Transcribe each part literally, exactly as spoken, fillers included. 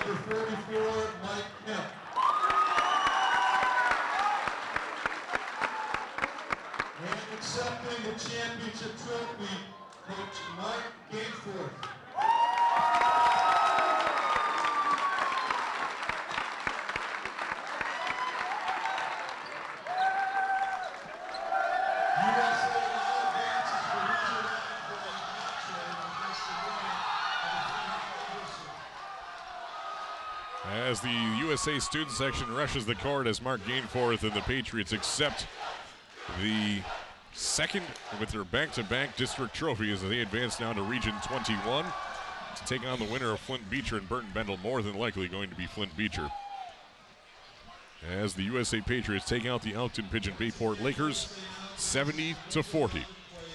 number forty-four, Mike Kemp. And accepting the championship trophy, Coach Mike Gainforth. As the U S A student section rushes the court as Mark Gainforth and the Patriots accept the second with their back-to-back district trophies as they advance now to Region twenty-one to take on the winner of Flint Beecher and Burton Bendel, more than likely going to be Flint Beecher. As the U S A Patriots take out the Elkton Pigeon Bayport Lakers seventy to forty.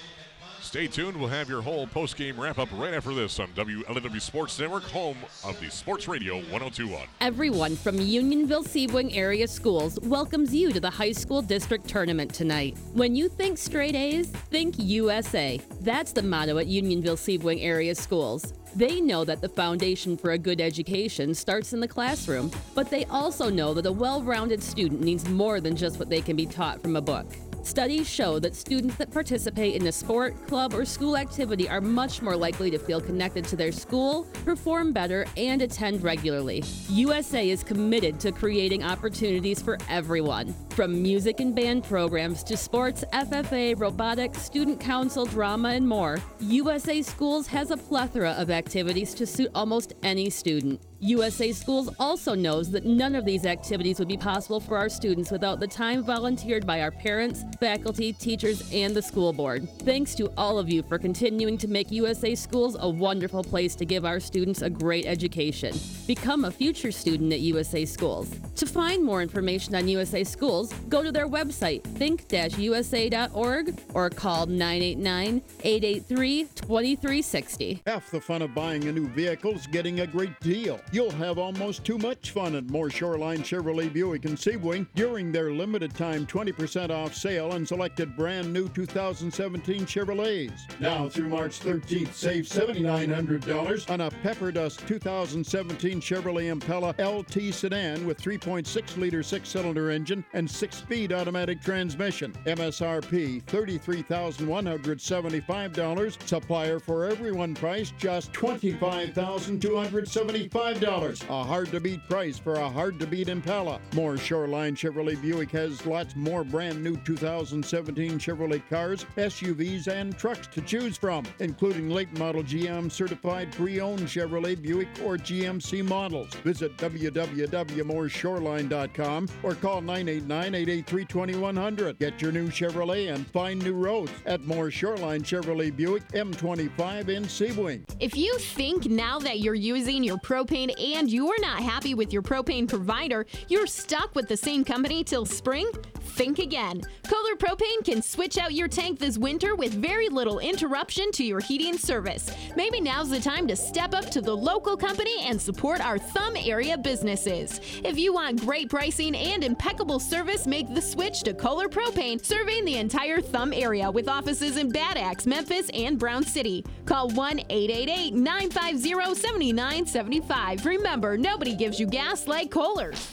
Stay tuned. We'll have your whole post-game wrap-up right after this on W L N W Sports Network, home of the Sports Radio one oh two point one. Everyone from Unionville-Sebring area schools welcomes you to the high school district tournament tonight. When you think straight A's, think U S A. That's the motto at Unionville-Sebring area schools. They know that the foundation for a good education starts in the classroom, but they also know that a well-rounded student needs more than just what they can be taught from a book. Studies show that students that participate in a sport, club, or school activity are much more likely to feel connected to their school, perform better, and attend regularly. U S A is committed to creating opportunities for everyone. From music and band programs to sports, F F A, robotics, student council, drama, and more, U S A Schools has a plethora of activities to suit almost any student. U S A Schools also knows that none of these activities would be possible for our students without the time volunteered by our parents, faculty, teachers, and the school board. Thanks to all of you for continuing to make U S A Schools a wonderful place to give our students a great education. Become a future student at U S A Schools. To find more information on U S A Schools, go to their website, think dash U S A dot org, or call nine eight nine, eight eight three, two three six zero. Half the fun of buying a new vehicle is getting a great deal. You'll have almost too much fun at Moore Shoreline Chevrolet Buick in Sebring during their limited time twenty percent off sale on selected brand new two thousand seventeen Chevrolets. Now through March thirteenth, save seven thousand nine hundred dollars on a Pepper Dust two thousand seventeen Chevrolet Impala L T sedan with three point six liter six-cylinder engine and six-speed automatic transmission. M S R P thirty-three thousand one hundred seventy-five dollars. Supplier for everyone price just twenty-five thousand two hundred seventy-five dollars. A hard-to-beat price for a hard-to-beat Impala. Moore Shoreline Chevrolet Buick has lots more brand new two thousand seventeen Chevrolet cars, S U Vs, and trucks to choose from, including late model G M certified pre-owned Chevrolet Buick or G M C models. Visit w w w dot moore shoreline dot com or call nine eight nine, eight eight three, two one zero zero. Get your new Chevrolet and find new roads at Moore Shoreline Chevrolet Buick, M twenty-five in Sebring. If you think now that you're using your propane and you're not happy with your propane provider, you're stuck with the same company till spring, think again. Kohler Propane can switch out your tank this winter with very little interruption to your heating service. Maybe now's the time to step up to the local company and support our Thumb area businesses. If you want great pricing and impeccable service, make the switch to Kohler Propane, serving the entire Thumb area with offices in Bad Axe, Memphis, and Brown City. Call one eight eight eight, nine five zero, seven nine seven five. Remember, nobody gives you gas like Kohler's.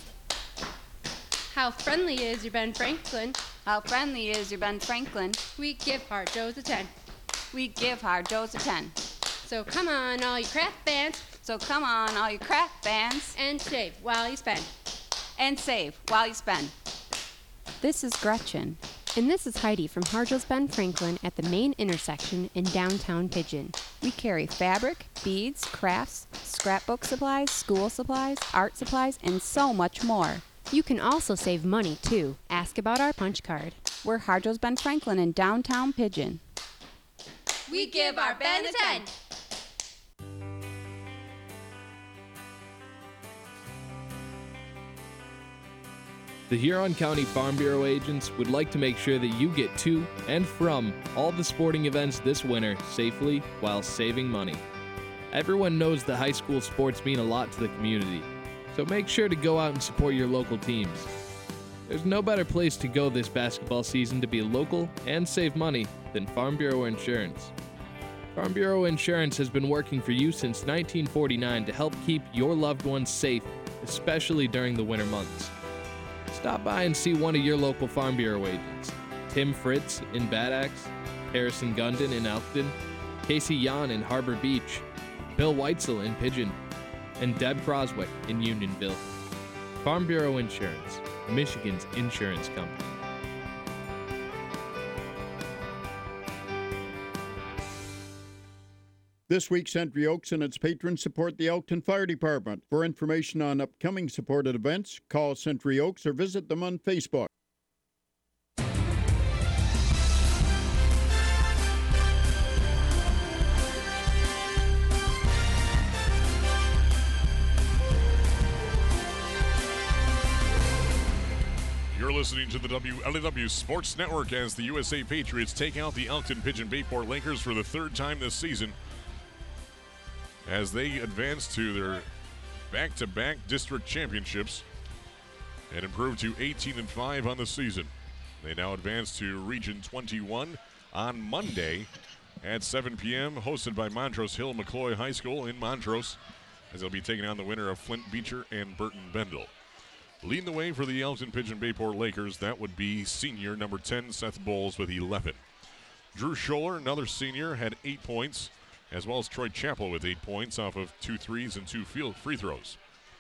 How friendly is your Ben Franklin? How friendly is your Ben Franklin? We give Hard Joe's a ten. We give Hard Joe's a ten. So come on, all you craft fans. So come on, all you craft fans. And save while you spend. And save while you spend. This is Gretchen. And this is Heidi from Hard Joe's Ben Franklin at the main intersection in downtown Pigeon. We carry fabric, beads, crafts, scrapbook supplies, school supplies, art supplies, and so much more. You can also save money, too. Ask about our punch card. We're Hard Joe's Ben Franklin in downtown Pigeon. We give our Ben a ten. The Huron County Farm Bureau agents would like to make sure that you get to and from all the sporting events this winter safely while saving money. Everyone knows that high school sports mean a lot to the community, so make sure to go out and support your local teams. There's no better place to go this basketball season to be local and save money than Farm Bureau Insurance. Farm Bureau Insurance has been working for you since nineteen forty-nine to help keep your loved ones safe, especially during the winter months. Stop by and see one of your local Farm Bureau agents. Tim Fritz in Bad Axe, Harrison Gundon in Elkton, Casey Yan in Harbor Beach, Bill Weitzel in Pigeon, and Deb Croswick in Unionville. Farm Bureau Insurance, Michigan's insurance company. This week, Century Oaks and its patrons support the Elkton Fire Department. For information on upcoming supported events, call Century Oaks or visit them on Facebook. You're listening to the W L A W Sports Network as the U S A Patriots take out the Elkton Pigeon Bayport Lakers for the third time this season, as they advance to their back-to-back district championships and improve to eighteen and five on the season. They now advance to Region twenty-one on Monday at seven p.m., hosted by Montrose Hill McCloy High School in Montrose, as they'll be taking on the winner of Flint Beecher and Burton Bendel. Leading the way for the Elkton Pigeon Bayport Lakers, that would be senior number ten, Seth Bowles, with eleven. Drew Scholler, another senior, had eight points, as well as Troy Chappell with eight points off of two threes and two field free throws.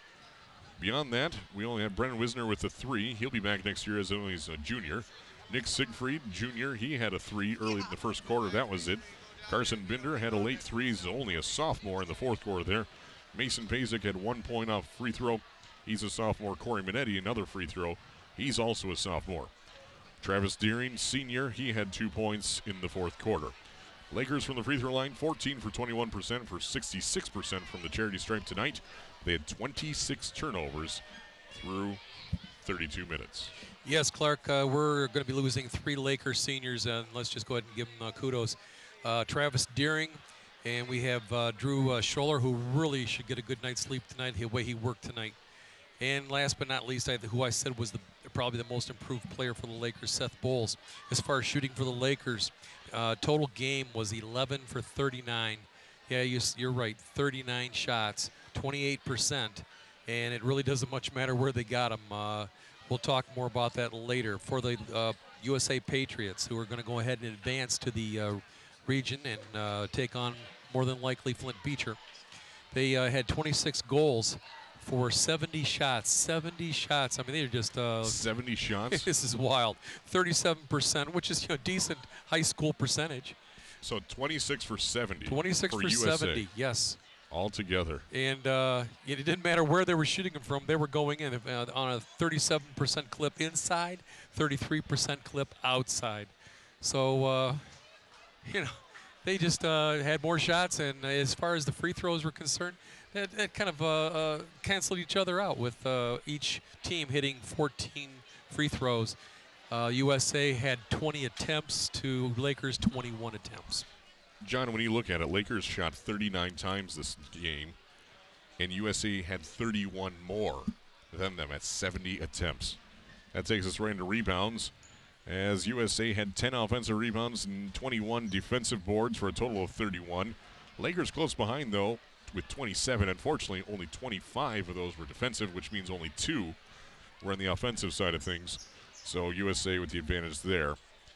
Beyond that, we only have Brennan Wisner with a three. He'll be back next year as only he's a junior. Nick Siegfried, junior, he had a three early in the first quarter. That was it. Carson Binder had a late three. He's only a sophomore in the fourth quarter there. Mason Pazik had one point off free throw. He's a sophomore. Corey Minetti, another free throw. He's also a sophomore. Travis Deering, senior, he had two points in the fourth quarter. Lakers from the free throw line, fourteen for twenty-one percent for sixty-six percent from the charity stripe tonight. They had twenty-six turnovers through thirty-two minutes. Yes, Clark, uh, we're going to be losing three Lakers seniors, and let's just go ahead and give them uh, kudos. Uh, Travis Deering, and we have uh, Drew uh, Scholler, who really should get a good night's sleep tonight, the way he worked tonight. And last but not least, I, who I said was the, probably the most improved player for the Lakers, Seth Bowles. As far as shooting for the Lakers, uh, total game was eleven for thirty-nine. Yeah, you, you're right, thirty-nine shots, twenty-eight percent. And it really doesn't much matter where they got them. Uh, we'll talk more about that later. For the uh, U S A Patriots, who are going to go ahead and advance to the uh, region and uh, take on, more than likely, Flint Beecher. They uh, had twenty-six goals for seventy shots. seventy shots. I mean, they're just uh, seventy shots. This is wild. thirty-seven percent, which is, you know, decent high school percentage. So twenty-six for seventy. twenty-six for, for seventy. Yes. All together. And uh, it didn't matter where they were shooting them from. They were going in uh, on a thirty-seven percent clip inside, thirty-three percent clip outside. So, uh, you know, they just uh, had more shots. And as far as the free throws were concerned, It, it kind of uh, uh, canceled each other out, with uh, each team hitting fourteen free throws. Uh, U S A had twenty attempts to Lakers' twenty-one attempts. John, when you look at it, Lakers shot thirty-nine times this game, and U S A had thirty-one more than them at seventy attempts. That takes us right into rebounds, as U S A had ten offensive rebounds and twenty-one defensive boards for a total of thirty-one. Lakers close behind, though, with twenty-seven. Unfortunately, only twenty-five of those were defensive, which means only two were on the offensive side of things. So U S A with the advantage there.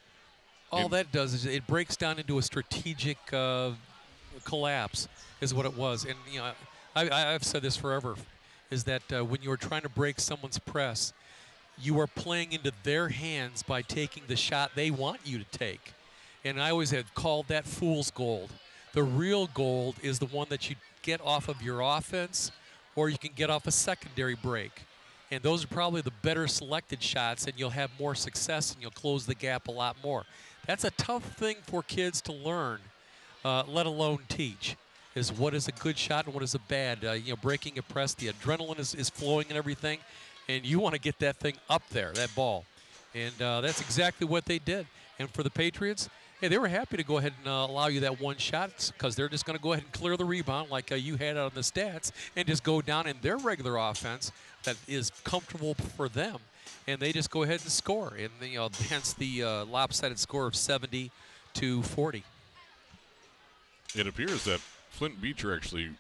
All and that does is it breaks down into a strategic uh, collapse, is what it was. And you know, I, I've said this forever, is that uh, when you're trying to break someone's press, you are playing into their hands by taking the shot they want you to take. And I always have called that fool's gold. The real gold is the one that you get off of your offense, or you can get off a secondary break. And those are probably the better selected shots, and you'll have more success, and you'll close the gap a lot more. That's a tough thing for kids to learn, uh, let alone teach, is what is a good shot and what is a bad. Uh, you know, breaking a press, the adrenaline is, is flowing and everything, and you want to get that thing up there, that ball. And uh, that's exactly what they did. And for the Patriots, hey, they were happy to go ahead and uh, allow you that one shot, because they're just going to go ahead and clear the rebound like uh, you had on the stats, and just go down in their regular offense that is comfortable for them. And they just go ahead and score, and you know, hence the uh, lopsided score of seventy to forty. it appears that Flint Beecher actually